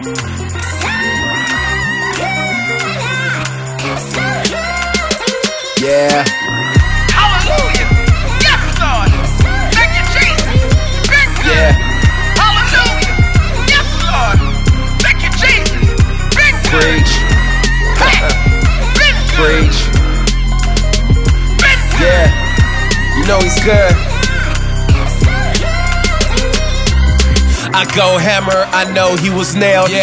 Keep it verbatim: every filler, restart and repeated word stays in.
Yeah. Hallelujah. Yes, Lord. Thank you, Jesus. Been good. Yeah. Hallelujah. Yes, Lord. Thank you, Jesus. Been good. Preach. Hey. Been good. Preach. Been good. Yeah. You know he's good. I go hammer, I know he was nailed. Yeah.